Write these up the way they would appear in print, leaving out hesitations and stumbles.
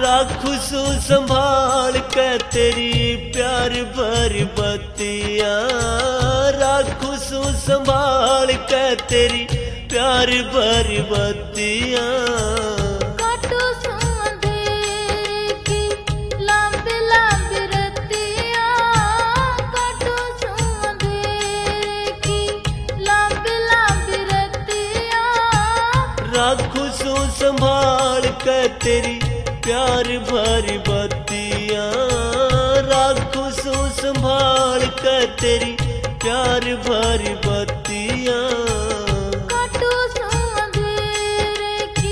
राखू सू संभाल के तेरी प्यार भरी बत्तियां, राखू सू संभाल के तेरी प्यार भरी बत्तियां। काटो सू अंधेरे की लंबी लंबी रत्तियां, काटो सू अंधेरे की लंबी लंबी रत्तियां। राखू सू संभाल के तेरी प्यार भरी बत्तियां, राखू सू संभाल के तेरी प्यार भरी बत्तियां। काटो सू अंधेरे की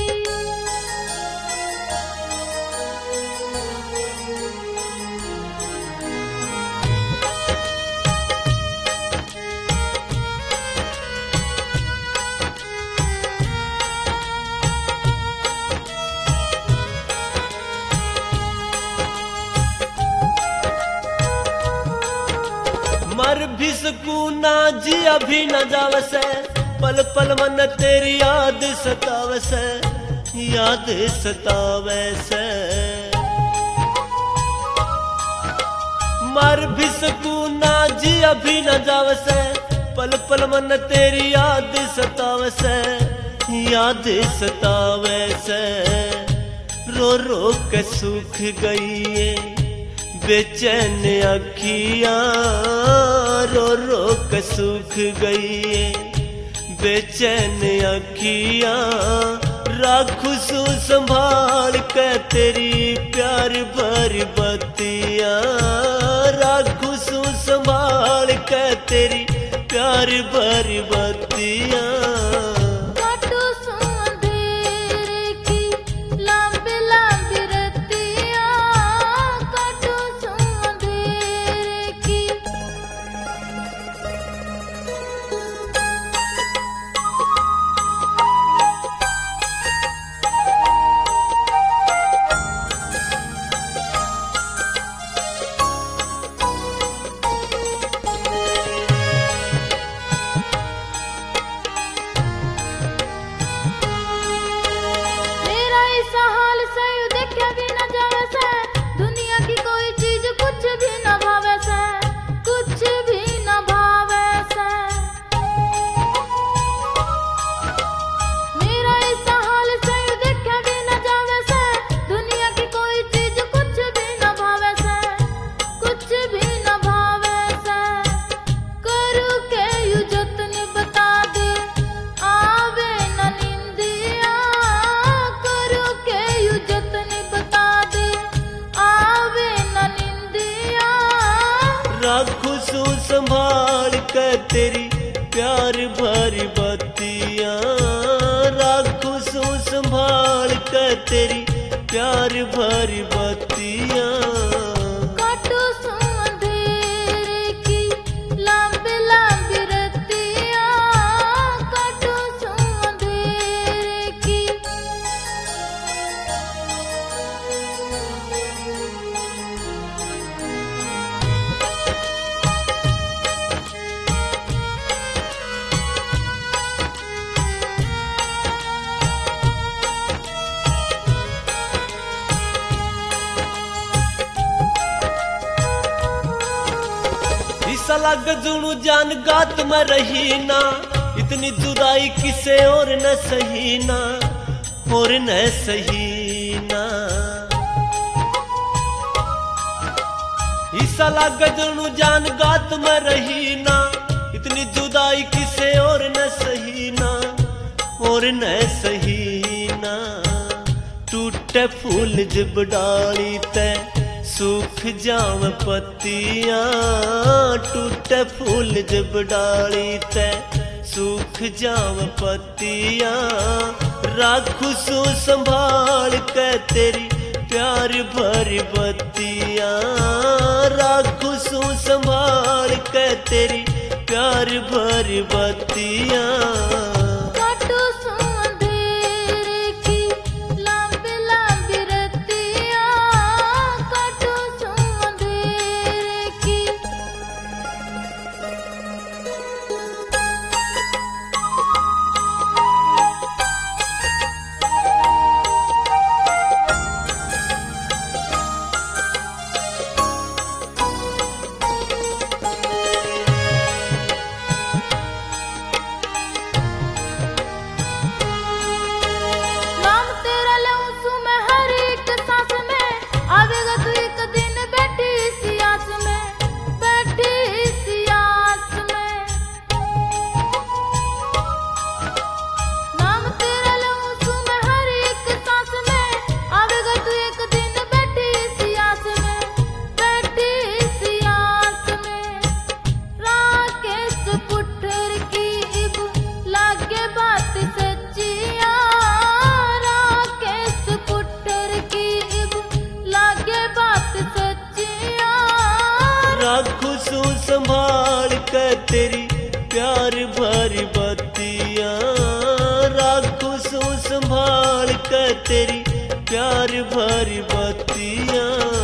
मर भी सकूं ना जी अभी न जावसे, पल पल मन तेरी याद सतावसे, याद सतावसे। मर भी सकूं ना जी अभी न जावसे, पल पल मन तेरी याद सतावसे, याद सतावसे। रो रो के सूख गई है बेचैन अखियां, रो रो के सूख गई बेचैन अखियां। राखू सू संभाल के तेरी प्यार भरी बत्तियां, राखू सू संभाल के तेरी प्यार भरी बत्तियां। काटो सू अंधेरे की लंबी लंबी रत्तियां, काटो सू अंधेरे की मेरा ऐसा हाल सही देखा भी न जावे से, दुनिया की कोई चीज कुछ भी न भावे से, कुछ भी न भावे से। मेरा ऐसा हाल सही देखा भी न जावे से, दुनिया की कोई चीज कुछ भी न भावे से, कुछ भी न भावे से। करू के यू जतन बता दे आवे न निंदिया, करू के यू जतन बता दे आवे न निंदिया। राखू सू संभाल के तेरी प्यार भरी बत्तियां, राखू सू संभाल के तेरी प्यार भरी बत्तियां। काटो सू अंधेरे की लंबी लंबी रत्तियां, काटो सू अंधेरे की इस अलग जुनू जान गात में रही ना, इतनी जुदाई किसे और न सही ना, और न सही ना। इस अलग जुनू जान गात में रही ना, इतनी जुदाई किसे और न सही ना, और न सही ना। टूटे फूल जब डाली ते सूख जाव पत्तियां, टूटे फूल जब डाली ते सूख जाव पत्तियां। राखू सू संभाल के तेरी प्यार भरी बत्तियां, राखू सू संभाल के तेरी प्यार भरी बत्तियां। काटो सू अंधेरे की लंबी लंबी रत्तियां, काटो सू अंधेरे की तेरी प्यार भरी बत्तियां